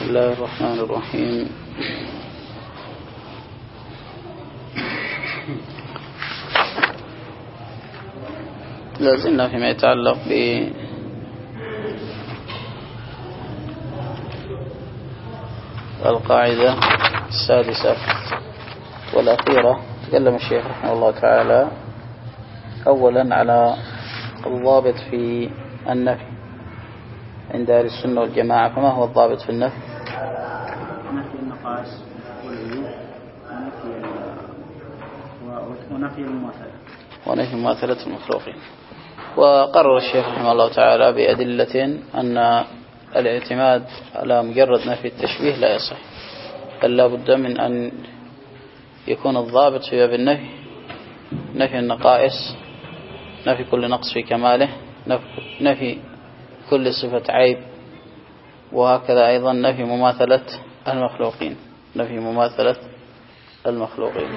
الله الرحمن الرحيم. لازلنا فيما يتعلق بالقاعدة السادسة والأخيرة. تكلم الشيخ رحمه الله تعالى أولا على الضابط في النفي عند أهل السنة والجماعة. فما هو الضابط في النفي؟ نفي النقائص والعيوب ونفي المماثلة ونفي مماثلة المخلوقين. وقرر الشيخ رحمه الله تعالى بأدلة أن الاعتماد على مجرد نفي التشبيه لا يصح، بل لا بد من أن يكون الضابط في باب النفي نفي النقائص، نفي كل نقص في كماله، نفي كل صفة عيب، وهكذا أيضا نفي مماثلة المخلوقين، نفي مماثلة المخلوقين.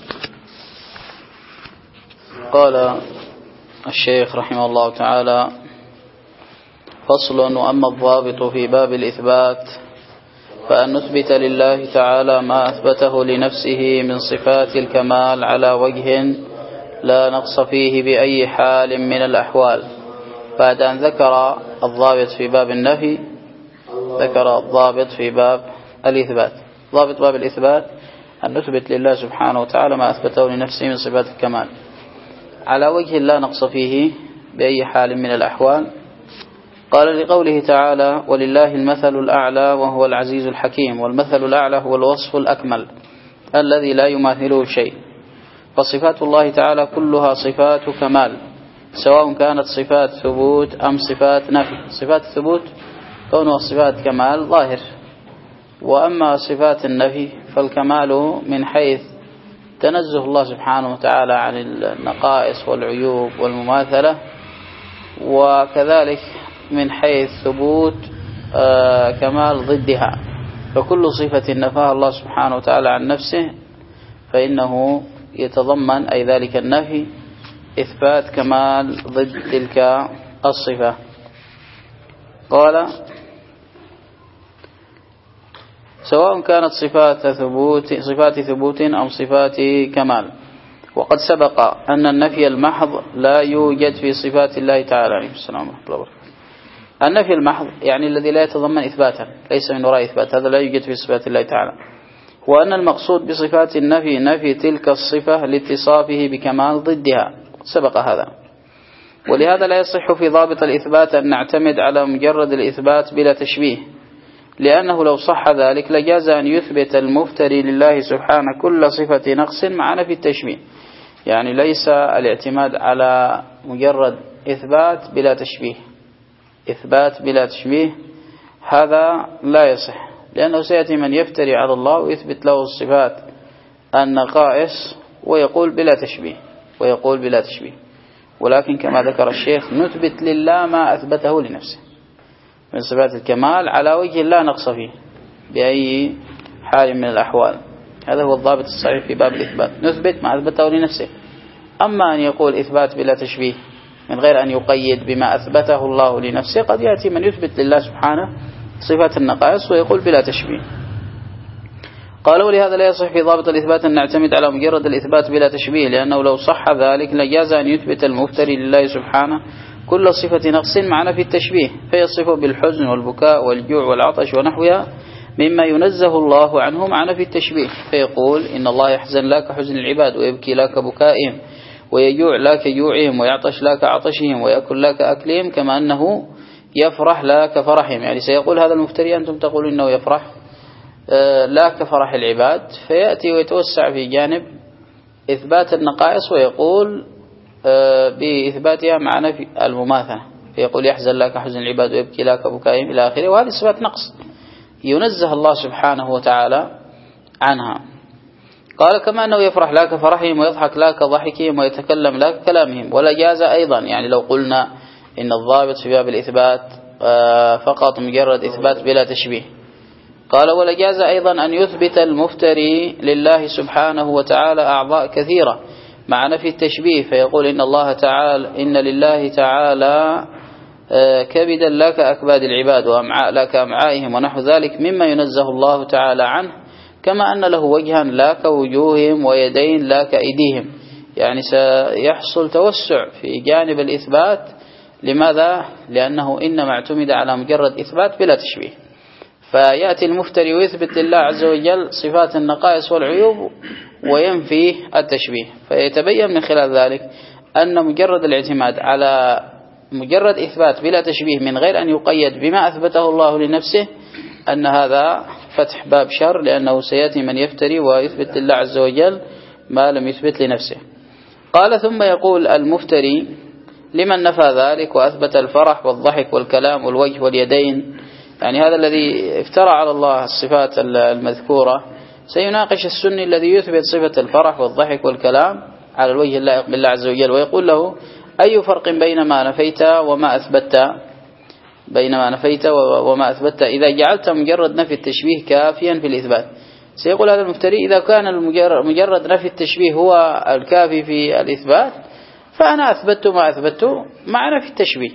قال الشيخ رحمه الله تعالى: فصل. وأما الضابط في باب الإثبات فأن نثبت لله تعالى ما أثبته لنفسه من صفات الكمال على وجه لا نقص فيه بأي حال من الأحوال. بعد أن ذكر الضابط في باب النفي ذكر الضابط في باب الإثبات. ضابط باب الإثبات أن نثبت لله سبحانه وتعالى ما أثبته لنفسه من صفات الكمال على وجه لا نقص فيه بأي حال من الأحوال. قال لقوله تعالى: ولله المثل الأعلى وهو العزيز الحكيم. والمثل الأعلى هو الوصف الأكمل الذي لا يماثله شيء. فصفات الله تعالى كلها صفات كمال، سواء كانت صفات ثبوت أم صفات نفي. صفات الثبوت كونها صفات كمال ظاهر، وأما صفات النفي فالكمال من حيث تنزه الله سبحانه وتعالى عن النقائص والعيوب والمماثلة، وكذلك من حيث ثبوت كمال ضدها. فكل صفة نفاها الله سبحانه وتعالى عن نفسه فإنه يتضمن أي ذلك النفي إثبات كمال ضد تلك الصفة. قال: سواء كانت صفات ثبوت أو صفات كمال. وقد سبق أن النفي المحض لا يوجد في صفات الله تعالى. عليه السلام ورحمة الله وبركاته. النفي المحض يعني الذي لا يتضمن إثباتا، ليس من وراء إثبات، هذا لا يوجد في صفات الله تعالى. وأن المقصود بصفات النفي نفي تلك الصفة لاتصافه بكمال ضدها، سبق هذا. ولهذا لا يصح في ضابط الإثبات أن نعتمد على مجرد الإثبات بلا تشبيه، لأنه لو صح ذلك لجاز أن يثبت المفتري لله سبحانه كل صفة نقص مع نفي التشبيه. يعني ليس الاعتماد على مجرد إثبات بلا تشبيه، إثبات بلا تشبيه هذا لا يصح، لأنه سيأتي من يفتري على الله ويثبت له الصفات النقائص ويقول بلا تشبيه. ولكن كما ذكر الشيخ نثبت لله ما أثبته لنفسه من صفات الكمال على وجه لا نقص فيه بأي حال من الأحوال. هذا هو الضابط الصحيح في باب الإثبات، نثبت ما أثبته لنفسه. أما أن يقول إثبات بلا تشبيه من غير أن يقيد بما أثبته الله لنفسه، قد يأتي من يثبت لله سبحانه صفات النقائص ويقول بلا تشبيه. قال: ولهذا لا يصح في ضابط الإثبات أن نعتمد على مجرد الإثبات بلا تشبيه، لأنه لو صح ذلك لجاز أن يثبت المفتري لله سبحانه كل صفة نقص مع نفي التشبيه، فيصفه بالحزن والبكاء والجوع والعطش ونحوها مما ينزه الله عنه مع نفي التشبيه، فيقول: إن الله يحزن لا كحزن العباد، ويبكي لا كبكائهم، ويجوع لا كجوعهم، ويعطش لا كعطشهم، ويأكل لا كأكلهم، كما أنه يفرح لا كفرحهم. يعني سيقول هذا المفتري: أنتم تقولون إنه يفرح لا كفرح العباد، فيأتي ويتوسع في جانب إثبات النقائص ويقول بإثباتها مع نفي المماثلة، فيقول: يحزن لا كحزن العباد، ويبكي لا كبكائهم، إلى آخره. وهذه صفات نقص ينزه الله سبحانه وتعالى عنها. قال: كما أنه يفرح لا كفرحهم، ويضحك لا كضحكهم، ويتكلم لا ككلامهم. ولا جاز أيضا، يعني لو قلنا إن الضابط في باب الإثبات فقط مجرد إثبات بلا تشبيه، قال: ولا جاز أيضا أن يثبت المفتري لله سبحانه وتعالى أعضاء كثيرة مع نفي التشبيه، فيقول: إن لله تعالى كبدا لا كأكباد العباد وأمعاء لا كأمعائهم ونحو ذلك مما ينزه الله تعالى عنه، كما أن له وجها لا كوجوههم ويدين لا كأيديهم. يعني سيحصل توسع في جانب الإثبات. لماذا؟ لأنه إنما اعتمد على مجرد إثبات بلا تشبيه. فيأتي المفتري ويثبت لله عز وجل صفات النقائص والعيوب وينفي التشبيه، فيتبين من خلال ذلك أن مجرد الاعتماد على مجرد إثبات بلا تشبيه من غير أن يقيد بما أثبته الله لنفسه أن هذا فتح باب شر، لأنه سيأتي من يفتري ويثبت لله عز وجل ما لم يثبت لنفسه. قال ثم يقول المفتري لمن نفى ذلك وأثبت الفرح والضحك والكلام والوجه واليدين، يعني هذا الذي افترى على الله الصفات المذكورة سيناقش السني الذي يثبت صفة الفرح والضحك والكلام على الوجه اللائق بالله عز وجل، ويقول له أي فرق بين ما نفيت وما وما أثبت إذا جعلت مجرد نفي التشبيه كافيا في الإثبات. سيقول هذا المفتري إذا كان مجرد نفي التشبيه هو الكافي في الإثبات فأنا أثبت ما أثبت مع نفي التشبيه.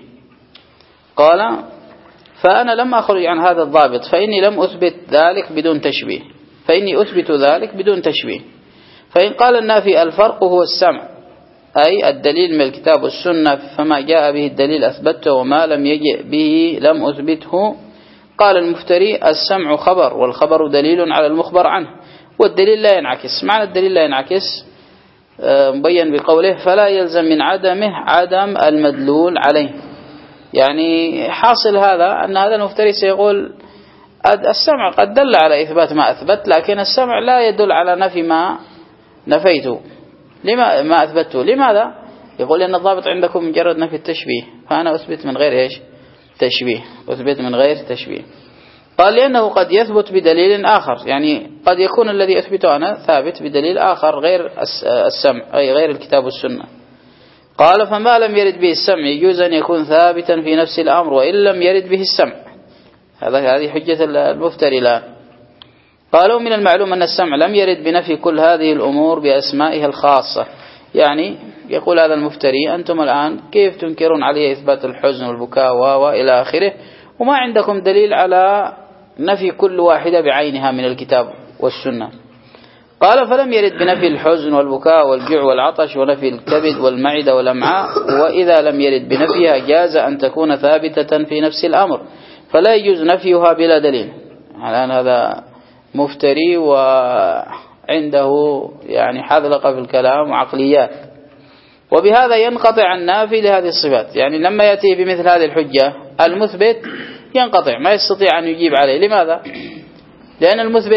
قال فأنا لم أخرج عن هذا الضابط فإني لم أثبت ذلك بدون تشبيه، فإني أثبت ذلك بدون تشبيه. فإن قال النافي الفرق هو السمع أي الدليل من الكتاب والسنة، فما جاء به الدليل أثبته وما لم يجئ به لم أثبته. قال المفتري السمع خبر والخبر دليل على المخبر عنه، والدليل لا ينعكس. معنى الدليل لا ينعكس مبين بقوله فلا يلزم من عدمه عدم المدلول عليه. يعني حاصل هذا أن هذا المفتري سيقول السمع قد دل على إثبات ما أثبت، لكن السمع لا يدل على نفي ما نفيته ما أثبته. لماذا؟ يقول لأن الضابط عندكم مجرد نفي التشبيه، فأنا أثبت من غير تشبيه، أثبت من غير تشبيه. قال لأنه قد يثبت بدليل آخر، يعني قد يكون الذي أثبته أنا ثابت بدليل آخر غير السمع أي غير الكتاب والسنة. قال فما لم يرد به السمع يجوز أن يكون ثابتا في نفس الأمر وإن لم يرد به السمع. هذه حجة المفتري الآن. قالوا من المعلوم أن السمع لم يرد بنفي كل هذه الأمور بأسمائها الخاصة. يعني يقول هذا المفتري أنتم الآن كيف تنكرون عليه إثبات الحزن والبكاء وإلى آخره وما عندكم دليل على نفي كل واحدة بعينها من الكتاب والسنة. قال فلم يرد بنفي الحزن والبكاء والجوع والعطش ونفي الكبد والمعدة والأمعاء، وإذا لم يرد بنفيها جاز أن تكون ثابتة في نفس الأمر فلا يجوز نفيها بلا دليل. الآن هذا مفتري وعنده يعني حذلقة في الكلام وعقليات، وبهذا ينقطع النافي لهذه الصفات. يعني لما يأتي بمثل هذه الحجة المثبت ينقطع ما يستطيع أن يجيب عليه. لماذا؟ لأن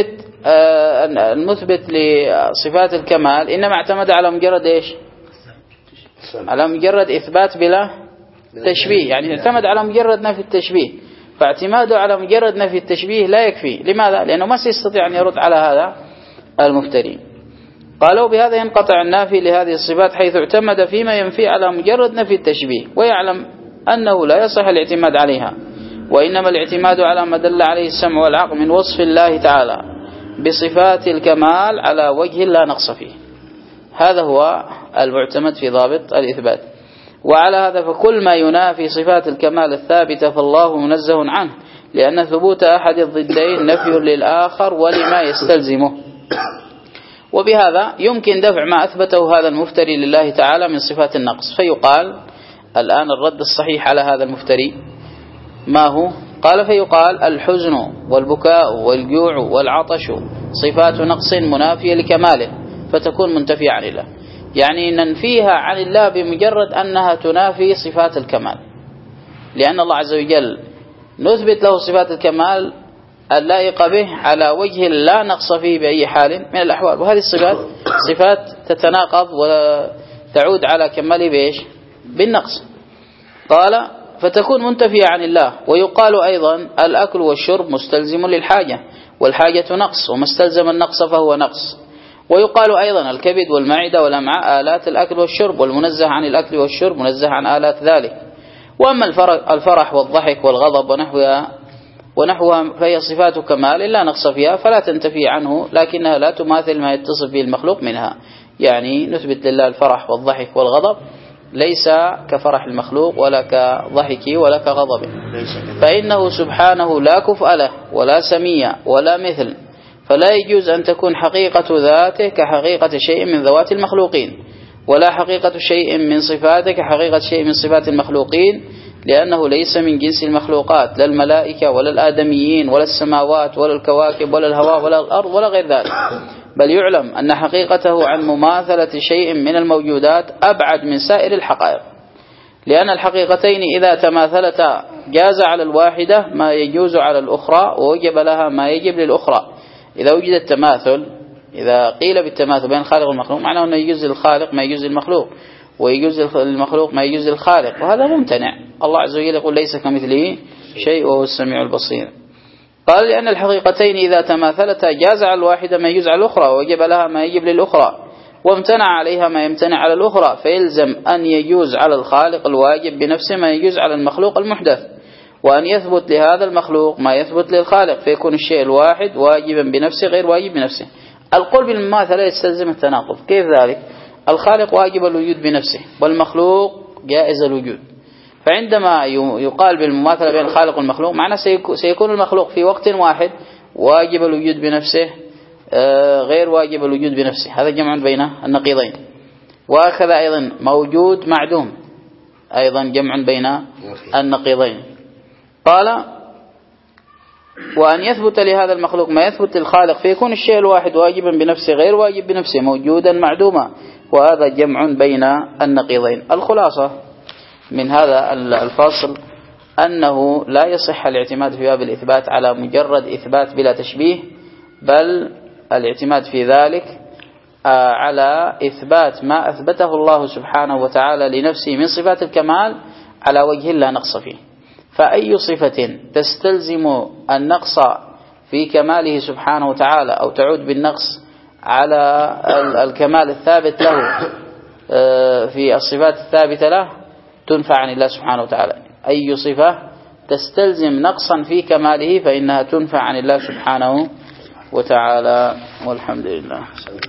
المثبت لصفات الكمال إنما اعتمد على مجرد إيش؟ على مجرد إثبات بلا تشبيه، يعني اعتمد على مجرد نفي التشبيه، فاعتماده على مجرد نفي التشبيه لا يكفي. لماذا؟ لأنه ما سيستطيع أن يرد على هذا المفتري. قالوا بهذا ينقطع النافي لهذه الصفات حيث اعتمد فيما ينفي على مجرد نفي التشبيه ويعلم أنه لا يصح الاعتماد عليها، وإنما الاعتماد على ما دل عليه السمع والعقل من وصف الله تعالى بصفات الكمال على وجه لا نقص فيه. هذا هو المعتمد في ضابط الإثبات. وعلى هذا فكل ما ينافي صفات الكمال الثابتة فالله منزه عنه، لأن ثبوت أحد الضدين نفي للآخر ولما يستلزمه. وبهذا يمكن دفع ما أثبته هذا المفتري لله تعالى من صفات النقص. فيقال الآن الرد الصحيح على هذا المفتري ما هو؟ قال فيقال الحزن والبكاء والجوع والعطش صفات نقص منافية لكماله فتكون منتفية عن الله، يعني ننفيها عن الله بمجرد أنها تنافي صفات الكمال، لأن الله عز وجل نثبت له صفات الكمال اللائقة به على وجه لا نقص فيه بأي حال من الأحوال. وهذه الصفات صفات تتناقض وتعود على كماله بإيش؟ بالنقص. قال فتكون منتفية عن الله. ويقال أيضا الأكل والشرب مستلزم للحاجة، والحاجة نقص وما استلزم النقص فهو نقص. ويقال أيضا الكبد والمعدة والأمعاء آلات الأكل والشرب، والمنزه عن الأكل والشرب منزه عن آلات ذلك. وأما الفرح والضحك والغضب ونحوها فهي صفات كمال لا نقص فيها فلا تنتفي عنه، لكنها لا تماثل ما يتصف به المخلوق منها. يعني نثبت لله الفرح والضحك والغضب ليس كفرح المخلوق ولا كضحكه ولا كغضبه، فإنه سبحانه لا كفء له ولا سميع ولا مثل، فلا يجوز أن تكون حقيقة ذاته كحقيقة شيء من ذوات المخلوقين، ولا حقيقة شيء من صفاته كحقيقة شيء من صفات المخلوقين، لأنه ليس من جنس المخلوقات، لا الملائكة ولا الآدميين ولا السماوات ولا الكواكب ولا الهواء ولا الأرض ولا غير ذلك، بل يعلم أن حقيقته عن مماثلة شيء من الموجودات أبعد من سائر الحقائق، لأن الحقيقتين إذا تماثلتا جاز على الواحدة ما يجوز على الأخرى، ووجب لها ما يجب للأخرى. إذا وجد التماثل، إذا قيل بالتماثل بين الخالق والمخلوق، معناه أنه يجوز للخالق ما يجوز للمخلوق، ويجوز للمخلوق ما يجوز للخالق، وهذا ممتنع. الله عز وجل يقول ليس كمثله شيء وهو السميع البصير. قال لأن الحقيقتين إذا تماثلتا جاز على الواحدة ما يجوز على الأخرى، ووجب لها ما يجب للأخرى، وامتنع عليها ما يمتنع على الأخرى، فيلزم أن يجوز على الخالق الواجب بنفسه ما يجوز على المخلوق المحدث، وأن يثبت لهذا المخلوق ما يثبت للخالق، فيكون الشيء الواحد واجبا بنفسه غير واجب بنفسه. القول بالمماثلة يستلزم التناقض. كيف ذلك؟ الخالق واجب الوجود بنفسه، والمخلوق جائز الوجود، فعندما يقال بالمماثلة بين الخالق والمخلوق معنى سيكون المخلوق في وقت واحد واجب الوجود بنفسه غير واجب الوجود بنفسه، هذا جمع بين النقيضين. وهكذا أيضا موجود معدوم، أيضا جمع بين النقيضين. قال وأن يثبت لهذا المخلوق ما يثبت للخالق، فيكون الشيء الواحد واجبا بنفسه غير واجب بنفسه، موجودا معدوما، وهذا جمع بين النقيضين. الخلاصة من هذا الفصل أنه لا يصح الاعتماد في باب الإثبات على مجرد إثبات بلا تشبيه، بل الاعتماد في ذلك على إثبات ما أثبته الله سبحانه وتعالى لنفسه من صفات الكمال على وجه لا نقص فيه. فأي صفة تستلزم النقص في كماله سبحانه وتعالى أو تعود بالنقص على الكمال الثابت له في الصفات الثابتة له تنفع عن الله سبحانه وتعالى. أي صفة تستلزم نقصا في كماله فإنها تنفع عن الله سبحانه وتعالى. والحمد لله.